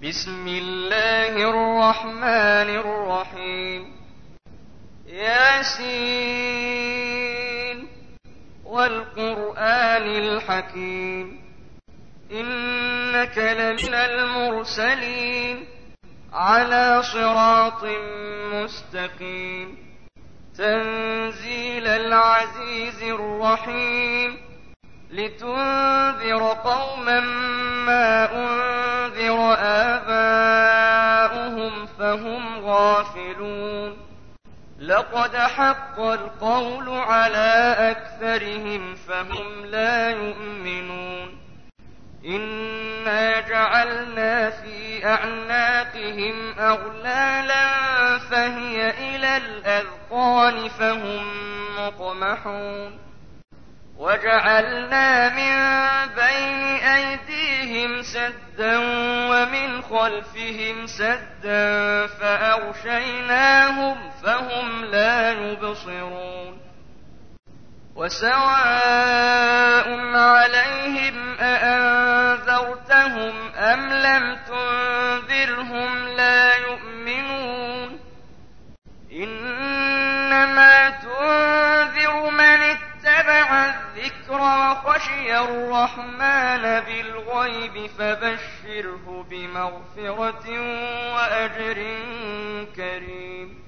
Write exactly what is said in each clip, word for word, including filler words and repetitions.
بسم الله الرحمن الرحيم ياسين والقرآن الحكيم إنك لمن المرسلين على صراط مستقيم تنزيل العزيز الرحيم لتنذر قوما ما أنذر آباؤهم فهم غافلون لقد حق القول على أكثرهم فهم لا يؤمنون إنا جعلنا في أعناقهم أغلالا فهي إلى الأذقان فهم مقمحون وجعلنا من بين أيديهم سدا ومن خلفهم سدا فأغشيناهم فهم لا يبصرون وسواء عليهم أأنذرتهم أم لم تنذرهم لا يؤمنون إنما تنذر من اتبع الذكر وخشي الرحمن بالغيب فبشره بمغفرة وأجر كريم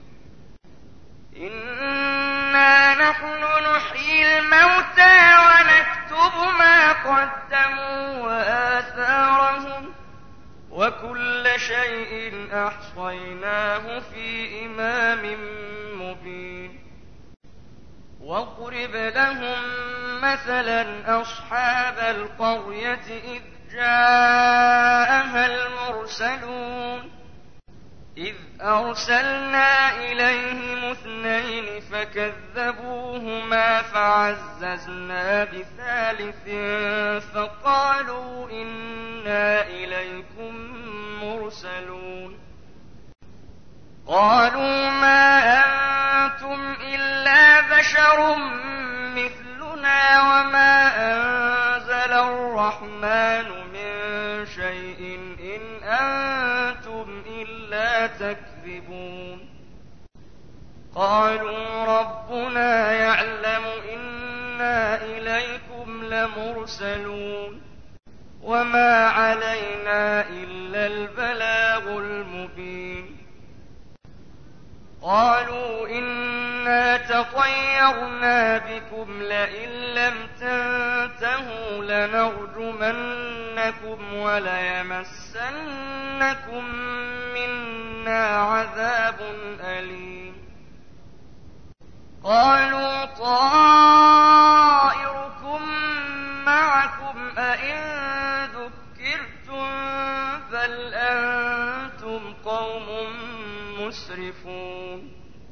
إنا نحن نحيي الموتى ونكتب ما قدموا وآثارهم وكل شيء أحصيناه في إمام مبين واضرب لهم مثلا أصحاب القرية إذ جاءها المرسلون إذ أرسلنا إليهم اثنين فكذبوهما فعززنا بثالث فقالوا إنا إليكم مرسلون قالوا ما أنتم إلا بشر مثلنا وما أنزل الرحمن من شيء إن أنتم إلا تكذبون قالوا ربنا يعلم إنا إليكم لمرسلون وما علينا إلا البلاغ المبين قالوا إنا تطيرنا بكم لئن لم تنتهوا لنرجمنكم وليمسنكم منا عذاب أليم قالوا طائركم معكم أئن ذكرتم بل أنتم قوم مسرفون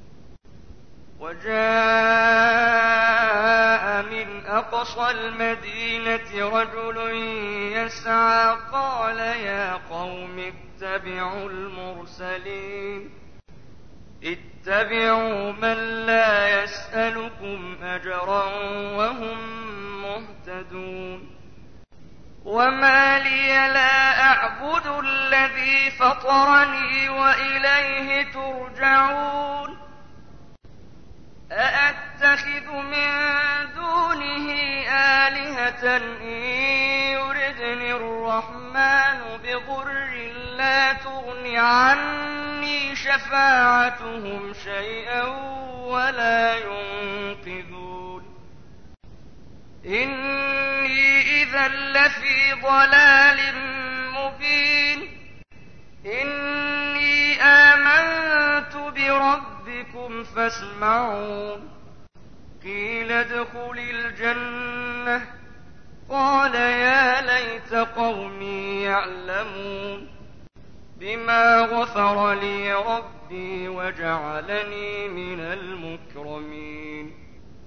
وجاء من أقصى المدينة رجل يسعى قال يا قوم اتبعوا المرسلين اتبعوا من لا يسألكم أجرا وهم مهتدون وما لي لا أعبد الذي فطرني وإليه ترجعون أأتخذ من دونه آلهة إن يردني الرحمن بضر لا تغن عني شفاعتهم شيئا ولا ينقذون إني إذا لفي ضلال مبين إني آمنت بربكم فاسمعون قيل ادخل الجنة قال يا ليت قومي يعلمون بما غفر لي ربي وجعلني من المكرمين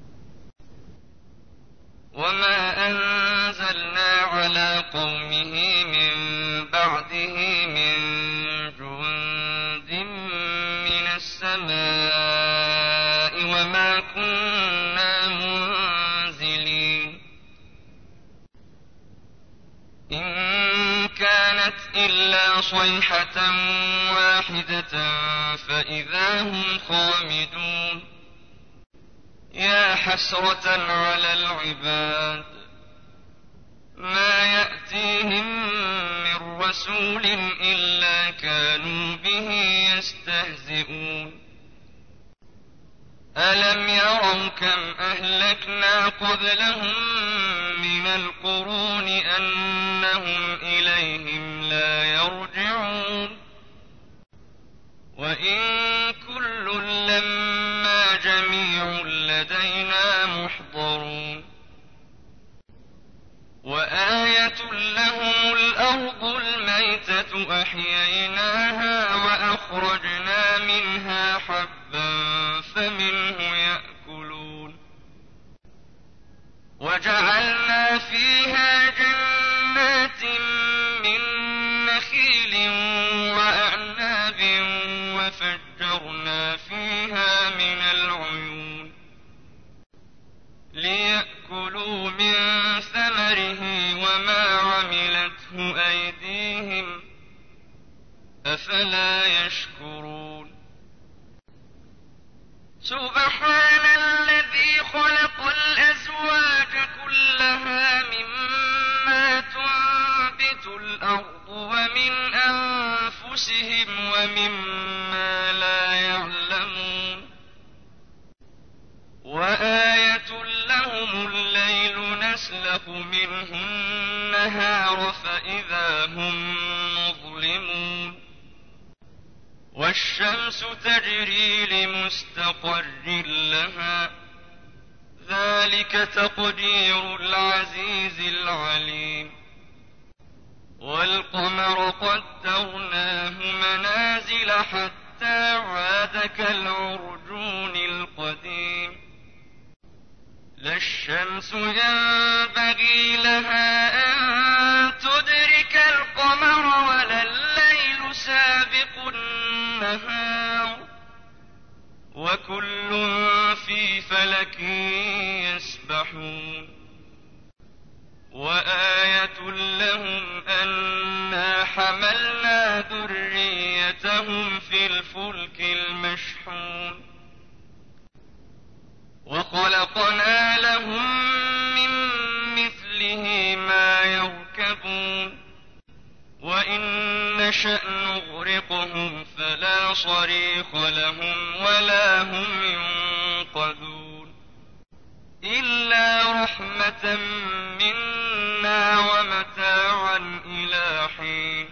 وما أنزلنا على قومه من بعده من جند من السماء وما كنا منزلين إن كانت إلا إلا صيحة واحدة فإذا هم خامدون يا حسرة على العباد ما يأتيهم من رسول إلا كانوا به يستهزئون ألم يروا كم أهلكنا قبلهم من القرون أنهم إليهم لا يرجعون وإن كل لما جميع لدينا محضرون وآية لهم الأرض الميتة أحييناها وأخرجنا منها حبا فمنه يأكلون وجعلنا فيها جنات من نخيل وأعناب وفجرنا فيها من العيون ليأكلوا من ثمره وما عملته أيديهم أفلا يشكرون سبحان الذي خلق الأزواج كلها مما تنبت الأرض ومن أنفسهم ومما لا يعلمون وآية لهم الليل نسلخ منه النهار فإذا هم مظلمون والشمس تجري لمستقر لها ذلك تقدير العزيز العليم والقمر قدرناه منازل حتى عاد كالعرجون القديم لا الشمس ينبغي لها أن تدرك القمر ولا الليل سابق النهار وكل في فلك يسبحون وآية لهم أنا حملنا ذريتهم في الفلك المشحون وخلقنا لهم من مثله ما يركبون وإن نشأ نغرقهم فلا صريخ لهم ولا هم ينقذون إلا رحمة منا ومتاعا إلى حين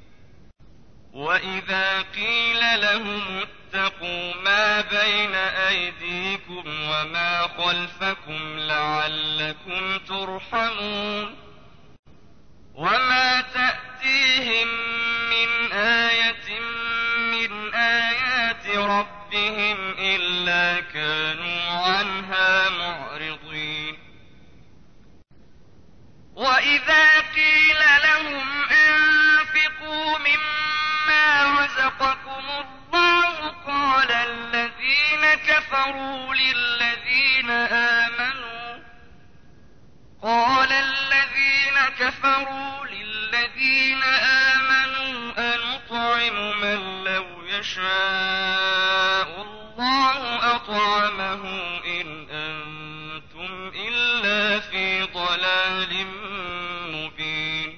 وإذا قيل لهم اتقوا ما بين أيديكم وما خلفكم لعلكم ترحمون وما تأتيهم من آية من آيات ربهم إلا كانوا عنها معرضين وإذا قيل لهم أنفقوا مما رزقكم الله قال الذين كفروا للذين آمنوا قال الذين كفروا للذين آمنوا أنطعم من لو يشاء الله أطعمه إن أنتم إلا في ضلال مبين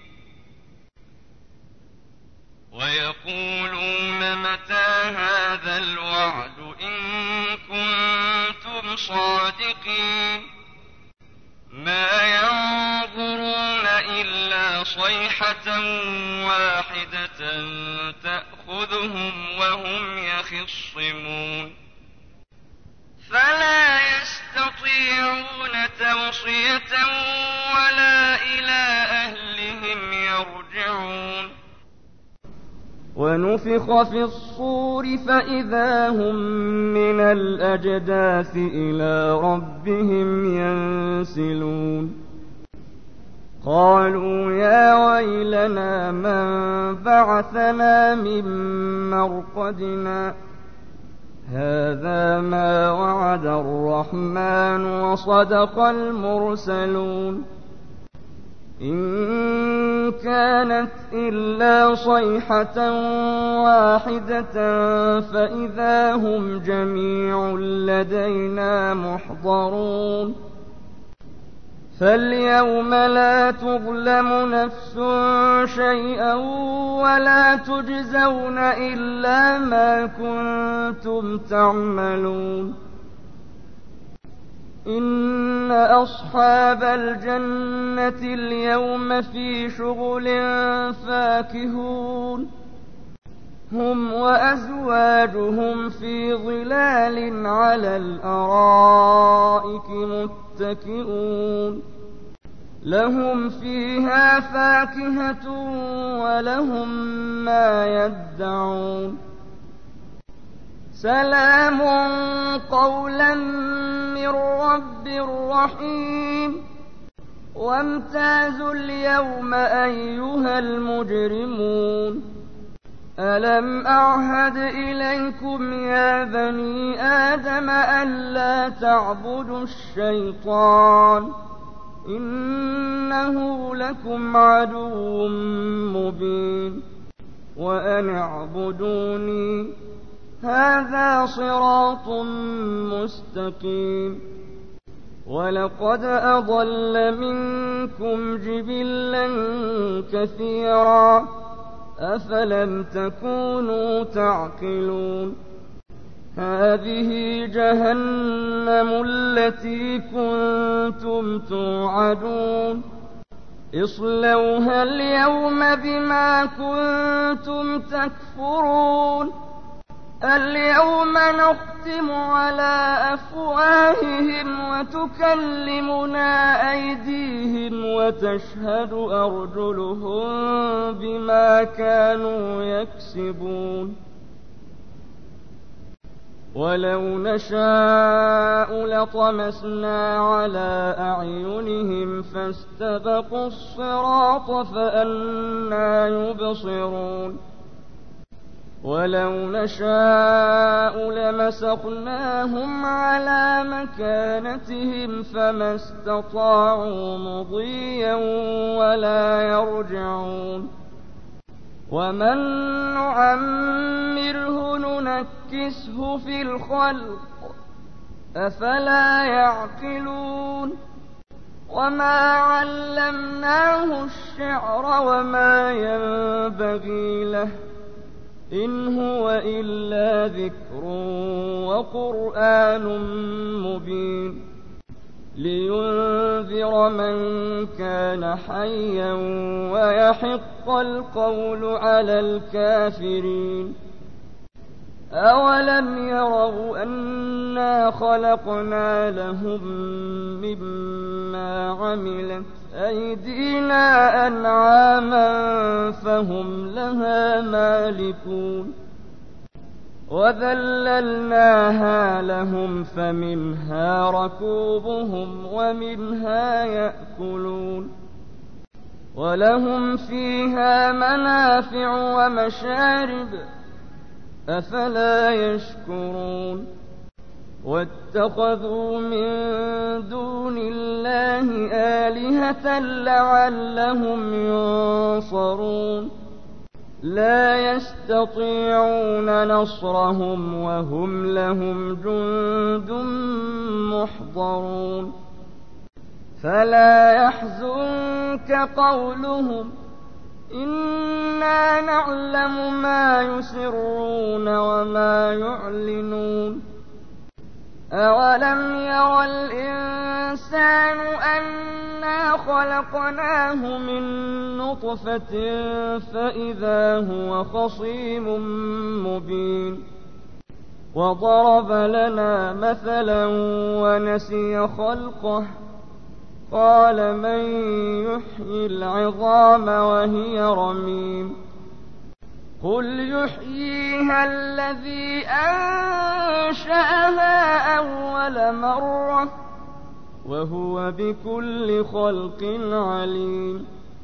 ويقولون متى هذا الوعد إن كنتم صادقين ما ينظرون إلا صيحة واحدة تأخذهم وهم يخصمون فلا يستطيعون توصية ولا إلى أهلهم يرجعون ونفخ في الصور فإذا هم من الأجداث إلى ربهم ينسلون قالوا يا ويلنا من بعثنا من مرقدنا هذا ما وعد الرحمن وصدق المرسلون إن كانت إلا صيحة واحدة فإذا هم جميع لدينا محضرون فاليوم لا تظلم نفس شيئا ولا تجزون إلا ما كنتم تعملون إن أصحاب الجنة اليوم في شغل فاكهون هم وأزواجهم في ظلال على الأرائك متكئون لهم فيها فاكهة ولهم ما يدعون سلام قولا من رب رحيم وامتازوا اليوم أيها المجرمون ألم أعهد إليكم يا بني آدم ألا تعبدوا الشيطان إنه لكم عدو مبين وأن اعبدوني هذا صراط مستقيم ولقد أضل منكم جبلا كثيرا أفلم تكونوا تعقلون هذه جهنم التي كنتم توعدون اصلوها اليوم بما كنتم تكفرون اليوم نختم على أفواههم وتكلمنا أيديهم وتشهد أرجلهم بما كانوا يكسبون ولو نشاء لطمسنا على أعينهم فاستبقوا الصراط فأنى يبصرون ولو نشاء لمسخناهم على مكانتهم فما استطاعوا مضيا ولا يرجعون ومن نعمره ننكسه في الخلق أفلا يعقلون وما علمناه الشعر وما ينبغي له إن هو إلا ذكر وقرآن مبين لينذر من كان حيا ويحق القول على الكافرين أولم يروا أنا خلقنا لهم مما عملت أيدينا أنعاما فهم لها مالكون وذللناها لهم فمنها ركوبهم ومنها يأكلون ولهم فيها منافع ومشارب أفلا يشكرون واتخذوا من دون الله آلهة لعلهم ينصرون لا يستطيعون نصرهم وهم لهم جند محضرون فلا يحزنك قولهم إنا نعلم ما يسرون وما يعلنون أولم ير الإنسان أنا خلقناه من نطفة فإذا هو خصيم مبين وضرب لنا مثلا ونسي خلقه قال من يحيي العظام وهي رميم قل يحييها الذي أنشأها أول مرة وهو بكل خلق عليم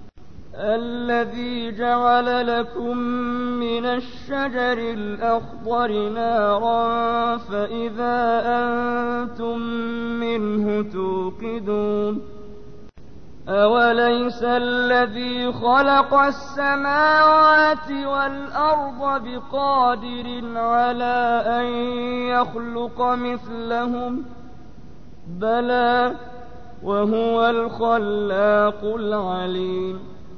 الذي جعل لكم من الشجر الأخضر نارا فإذا أنتم منه توقدون أوليس الذي خلق السماوات والأرض بقادر على أن يخلق مثلهم بلى وهو الخلاق العليم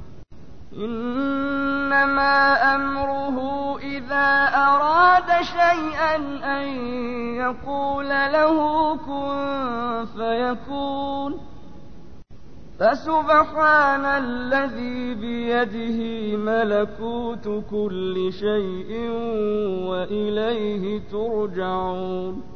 إنما أمره إذا أراد شيئا أن يقول له كن فيكون فسبحان الذي بيده ملكوت كل شيء وإليه ترجعون